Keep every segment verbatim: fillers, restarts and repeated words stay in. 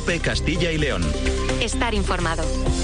COPE Castilla y León. Estar informado.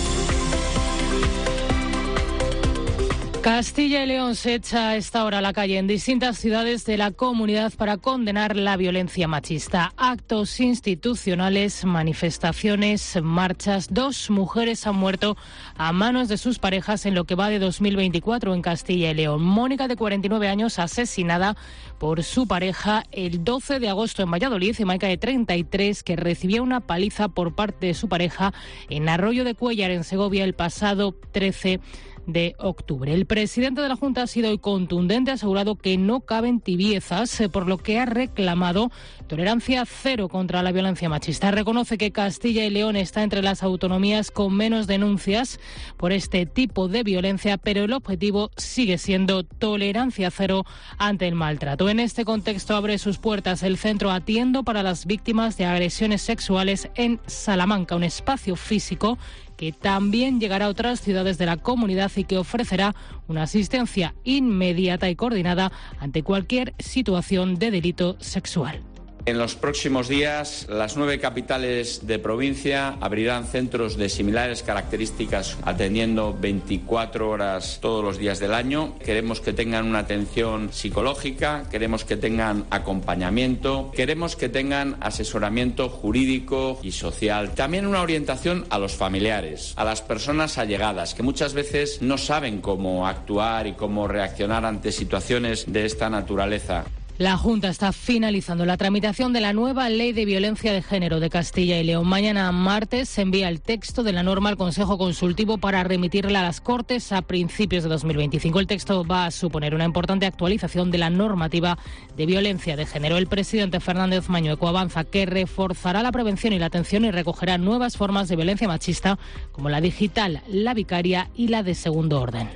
Castilla y León se echa a esta hora a la calle en distintas ciudades de la comunidad para condenar la violencia machista. Actos institucionales, manifestaciones, marchas. Dos mujeres han muerto a manos de sus parejas en lo que va de dos mil veinticuatro en Castilla y León. Mónica, de cuarenta y nueve años, asesinada por su pareja el doce de agosto en Valladolid, y Maika, de treinta y tres, que recibió una paliza por parte de su pareja en Arroyo de Cuéllar, en Segovia, el pasado trece de octubre. El presidente de la Junta ha sido hoy contundente, ha asegurado que no caben tibiezas, por lo que ha reclamado tolerancia cero contra la violencia machista. Reconoce que Castilla y León está entre las autonomías con menos denuncias por este tipo de violencia, pero el objetivo sigue siendo tolerancia cero ante el maltrato. En este contexto abre sus puertas el Centro Atiendo para las Víctimas de Agresiones Sexuales en Salamanca, un espacio físico que también llegará a otras ciudades de la comunidad y que ofrecerá una asistencia inmediata y coordinada ante cualquier situación de delito sexual. En los próximos días, las nueve capitales de provincia abrirán centros de similares características, atendiendo veinticuatro horas todos los días del año. Queremos que tengan una atención psicológica, queremos que tengan acompañamiento, queremos que tengan asesoramiento jurídico y social. También una orientación a los familiares, a las personas allegadas, que muchas veces no saben cómo actuar y cómo reaccionar ante situaciones de esta naturaleza. La Junta está finalizando la tramitación de la nueva Ley de Violencia de Género de Castilla y León. Mañana, martes, se envía el texto de la norma al Consejo Consultivo para remitirla a las Cortes a principios de dos mil veinticinco. El texto va a suponer una importante actualización de la normativa de violencia de género. El presidente Fernández Mañueco avanza que reforzará la prevención y la atención y recogerá nuevas formas de violencia machista, como la digital, la vicaria y la de segundo orden.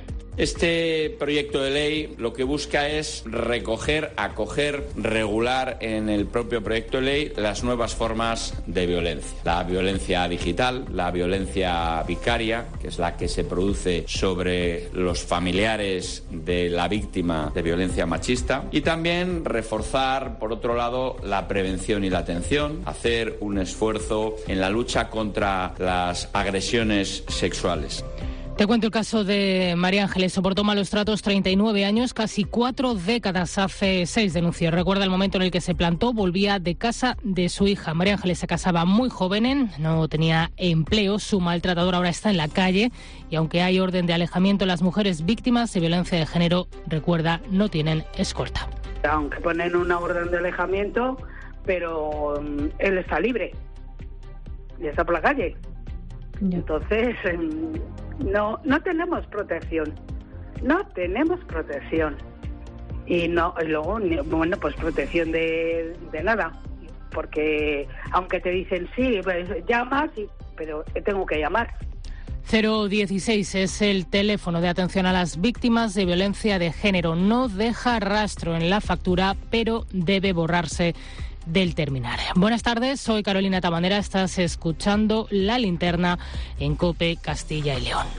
Este proyecto de ley lo que busca es recoger, acoger, regular en el propio proyecto de ley las nuevas formas de violencia. La violencia digital, la violencia vicaria, que es la que se produce sobre los familiares de la víctima de violencia machista, y también reforzar, por otro lado, la prevención y la atención, hacer un esfuerzo en la lucha contra las agresiones sexuales. Te cuento el caso de María Ángeles. Soportó malos tratos, treinta y nueve años, casi cuatro décadas. Hace seis denunció. Recuerda el momento en el que se plantó, volvía de casa de su hija. María Ángeles se casaba muy joven, no tenía empleo. Su maltratador ahora está en la calle y aunque hay orden de alejamiento, las mujeres víctimas de violencia de género, recuerda, no tienen escolta. Aunque ponen una orden de alejamiento, pero él está libre y está por la calle. Entonces, no no tenemos protección, no tenemos protección. Y no y luego, bueno, pues protección de, de nada, porque aunque te dicen sí, pues llamas, y, pero tengo que llamar. cero dieciséis es el teléfono de atención a las víctimas de violencia de género. No deja rastro en la factura, pero debe borrarse del terminal. Buenas tardes, soy Carolina Tabanera, estás escuchando La Linterna en COPE Castilla y León.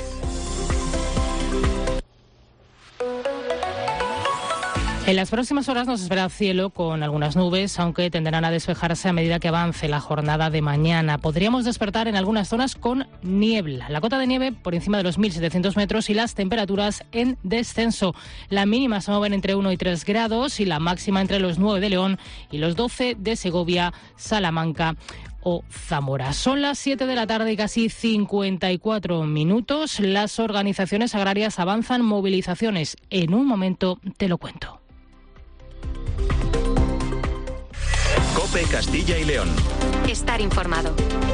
En las próximas horas nos espera cielo con algunas nubes, aunque tenderán a despejarse a medida que avance la jornada de mañana. Podríamos despertar en algunas zonas con niebla. La cota de nieve por encima de los mil setecientos metros y las temperaturas en descenso. La mínima se mueven entre uno y tres grados y la máxima entre los nueve de León y los doce de Segovia, Salamanca o Zamora. Son las siete de la tarde y casi cincuenta y cuatro minutos. Las organizaciones agrarias avanzan movilizaciones. En un momento te lo cuento. COPE Castilla y León. Estar informado.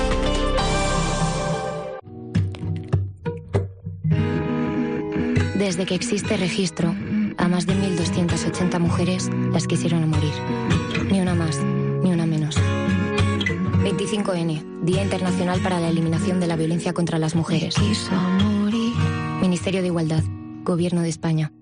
Desde que existe registro, a más de mil doscientas ochenta mujeres las quisieron morir. Ni una más, ni una menos. veinticinco ene, Día Internacional para la Eliminación de la Violencia contra las Mujeres. Ministerio de Igualdad, Gobierno de España.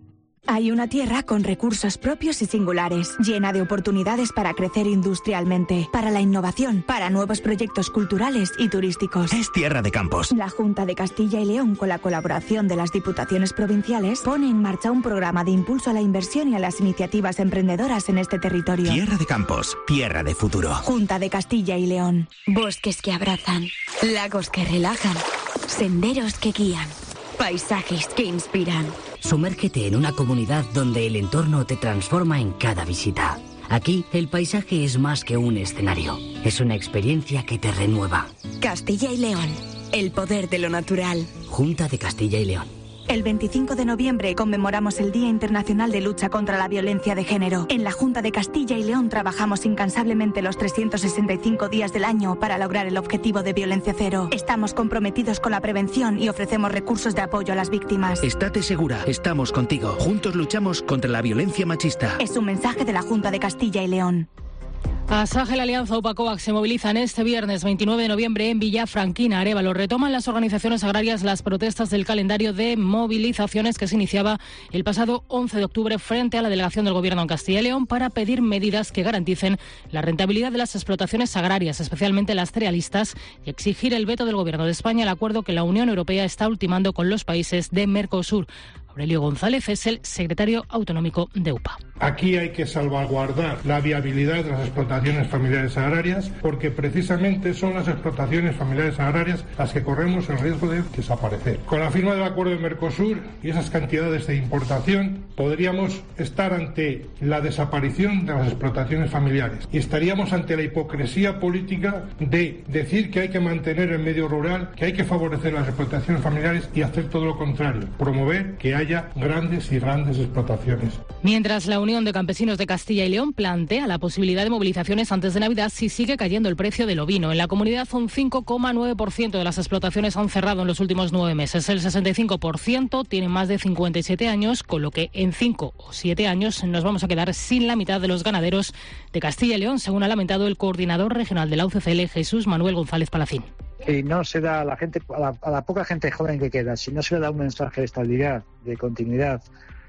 Hay una tierra con recursos propios y singulares, llena de oportunidades para crecer industrialmente, para la innovación, para nuevos proyectos culturales y turísticos. Es Tierra de Campos. La Junta de Castilla y León, con la colaboración de las diputaciones provinciales, pone en marcha un programa de impulso a la inversión y a las iniciativas emprendedoras en este territorio. Tierra de Campos, tierra de futuro. Junta de Castilla y León. Bosques que abrazan, lagos que relajan, senderos que guían, paisajes que inspiran. Sumérgete en una comunidad donde el entorno te transforma en cada visita. Aquí, el paisaje es más que un escenario. Es una experiencia que te renueva. Castilla y León. El poder de lo natural. Junta de Castilla y León. El veinticinco de noviembre conmemoramos el Día Internacional de Lucha contra la Violencia de Género. En la Junta de Castilla y León trabajamos incansablemente los trescientos sesenta y cinco días del año para lograr el objetivo de violencia cero. Estamos comprometidos con la prevención y ofrecemos recursos de apoyo a las víctimas. Estate segura, estamos contigo. Juntos luchamos contra la violencia machista. Es un mensaje de la Junta de Castilla y León. Asaja y la Alianza UPA-COAG se movilizan este viernes veintinueve de noviembre en Villafranquina, Arévalo. Retoman las organizaciones agrarias las protestas del calendario de movilizaciones que se iniciaba el pasado once de octubre frente a la delegación del Gobierno en Castilla y León para pedir medidas que garanticen la rentabilidad de las explotaciones agrarias, especialmente las cerealistas, y exigir el veto del Gobierno de España al acuerdo que la Unión Europea está ultimando con los países de Mercosur. Aurelio González es el secretario autonómico de UPA. Aquí hay que salvaguardar la viabilidad de las explotaciones familiares agrarias porque precisamente son las explotaciones familiares agrarias las que corremos el riesgo de desaparecer. Con la firma del acuerdo de Mercosur y esas cantidades de importación podríamos estar ante la desaparición de las explotaciones familiares y estaríamos ante la hipocresía política de decir que hay que mantener el medio rural, que hay que favorecer las explotaciones familiares y hacer todo lo contrario, promover que hay haya grandes y grandes explotaciones. Mientras la Unión de Campesinos de Castilla y León plantea la posibilidad de movilizaciones antes de Navidad si sigue cayendo el precio del ovino. En la comunidad un cinco coma nueve por ciento de las explotaciones han cerrado en los últimos nueve meses. El sesenta y cinco por ciento tiene más de cincuenta y siete años, con lo que en cinco o siete años nos vamos a quedar sin la mitad de los ganaderos de Castilla y León, según ha lamentado el coordinador regional de la U C C L, Jesús Manuel González Palacín. Si no se da a la gente, a la, a la poca gente joven que queda, si no se le da un mensaje de estabilidad, de continuidad,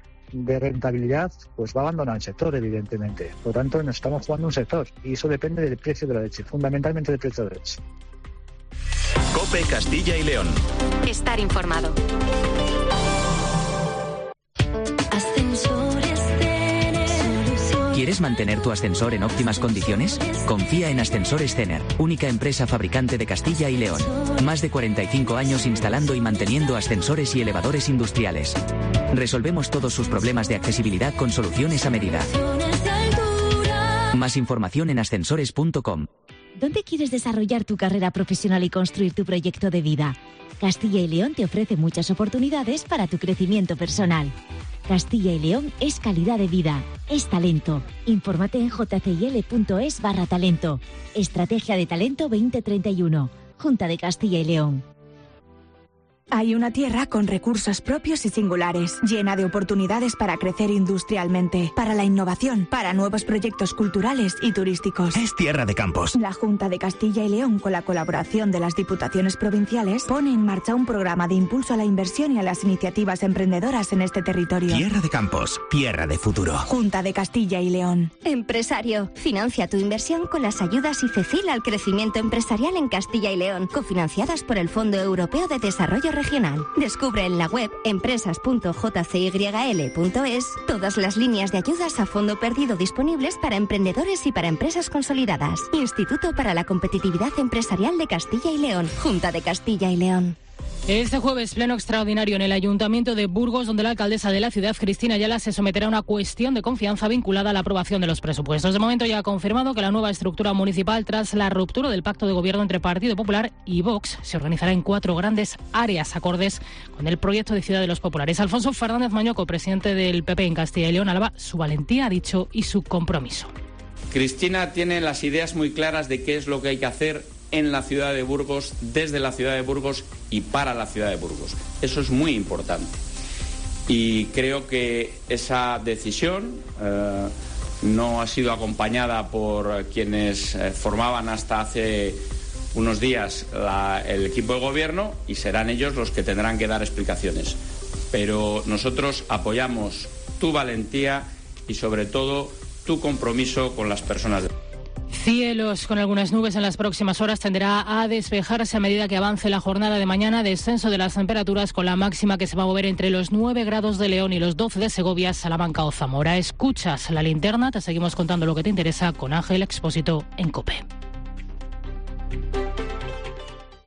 de rentabilidad, pues va a abandonar el sector, evidentemente. Por lo tanto, nos estamos jugando un sector y eso depende del precio de la leche, fundamentalmente del precio de la leche. COPE Castilla y León. Estar informado. ¿Quieres mantener tu ascensor en óptimas condiciones? Confía en Ascensores Cener, única empresa fabricante de Castilla y León. Más de cuarenta y cinco años instalando y manteniendo ascensores y elevadores industriales. Resolvemos todos sus problemas de accesibilidad con soluciones a medida. Más información en ascensores punto com. ¿Dónde quieres desarrollar tu carrera profesional y construir tu proyecto de vida? Castilla y León te ofrece muchas oportunidades para tu crecimiento personal. Castilla y León es calidad de vida, es talento. Infórmate en jcil.es barra talento. Estrategia de Talento veinte treinta y uno. Junta de Castilla y León. Hay una tierra con recursos propios y singulares, llena de oportunidades para crecer industrialmente, para la innovación, para nuevos proyectos culturales y turísticos. Es Tierra de Campos. La Junta de Castilla y León, con la colaboración de las diputaciones provinciales, pone en marcha un programa de impulso a la inversión y a las iniciativas emprendedoras en este territorio. Tierra de Campos, tierra de futuro. Junta de Castilla y León. Empresario, financia tu inversión con las ayudas I C E C I L al crecimiento empresarial en Castilla y León, cofinanciadas por el Fondo Europeo de Desarrollo Regional. Descubre en la web empresas punto j c y l punto es todas las líneas de ayudas a fondo perdido disponibles para emprendedores y para empresas consolidadas. Instituto para la Competitividad Empresarial de Castilla y León. Junta de Castilla y León. Este jueves, pleno extraordinario en el Ayuntamiento de Burgos, donde la alcaldesa de la ciudad, Cristina Ayala, se someterá a una cuestión de confianza vinculada a la aprobación de los presupuestos. De momento ya ha confirmado que la nueva estructura municipal, tras la ruptura del pacto de gobierno entre Partido Popular y Vox, se organizará en cuatro grandes áreas acordes con el proyecto de Ciudad de los Populares. Alfonso Fernández Mañoco, presidente del P P en Castilla y León, alaba su valentía, ha dicho, y su compromiso. Cristina tiene las ideas muy claras de qué es lo que hay que hacer en la ciudad de Burgos, desde la ciudad de Burgos y para la ciudad de Burgos. Eso es muy importante. Y creo que esa decisión eh, no ha sido acompañada por quienes eh, formaban hasta hace unos días la, el equipo de gobierno, y serán ellos los que tendrán que dar explicaciones. Pero nosotros apoyamos tu valentía y sobre todo tu compromiso con las personas. Cielos con algunas nubes en las próximas horas, tenderá a despejarse a medida que avance la jornada de mañana. Descenso de las temperaturas con la máxima que se va a mover entre los nueve grados de León y los doce de Segovia, Salamanca o Zamora. Escuchas La Linterna, te seguimos contando lo que te interesa con Ángel Expósito en COPE.